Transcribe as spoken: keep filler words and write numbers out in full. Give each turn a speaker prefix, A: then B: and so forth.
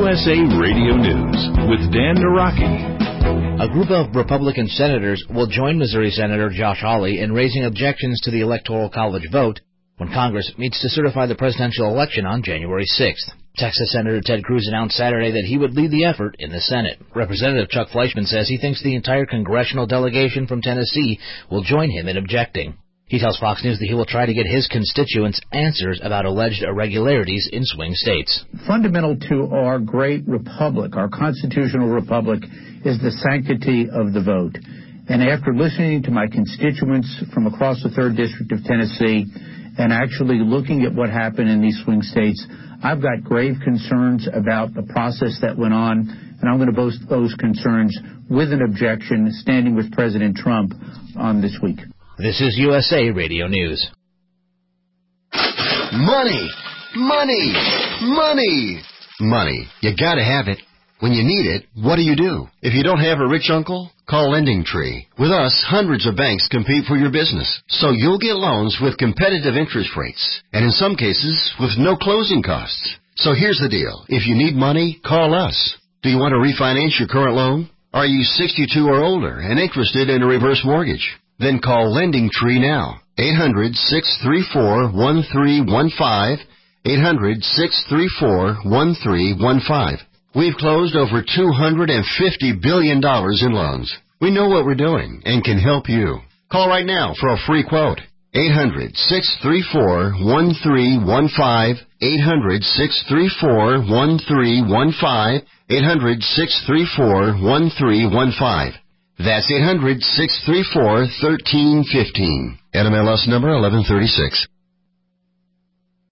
A: S A Radio News with Dan Naraki.
B: A group of Republican senators will join Missouri Senator Josh Hawley in raising objections to the Electoral College vote when Congress meets to certify the presidential election on January sixth. Texas Senator Ted Cruz announced Saturday that he would lead the effort in the Senate. Representative Chuck Fleischmann says he thinks the entire congressional delegation from Tennessee will join him in objecting. He tells Fox News that he will try to get his constituents answers about alleged irregularities in swing states.
C: Fundamental to our great republic, our constitutional republic, is the sanctity of the vote. And after listening to my constituents from across the third District of Tennessee and actually looking at what happened in these swing states, I've got grave concerns about the process that went on, and I'm going to voice those concerns with an objection standing with President Trump on this week.
B: This is U S A Radio News.
D: Money! Money! Money! Money. You gotta have it. When you need it, what do you do? If you don't have a rich uncle, call LendingTree. With us, hundreds of banks compete for your business, so you'll get loans with competitive interest rates, and in some cases, with no closing costs. So here's the deal. If you need money, call us. Do you want to refinance your current loan? Are you sixty-two or older and interested in a reverse mortgage? Then call LendingTree now. eight hundred, six three four, one three one five. eight hundred, six three four, one three one five. We've closed over two hundred fifty billion dollars in loans. We know what we're doing and can help you. Call right now for a free quote. eight hundred, six three four, one three one five. eight hundred, six three four, one three one five. eight hundred, six three four, one three one five. That's eight hundred, six three four, one three one five. N M L S number eleven thirty-six.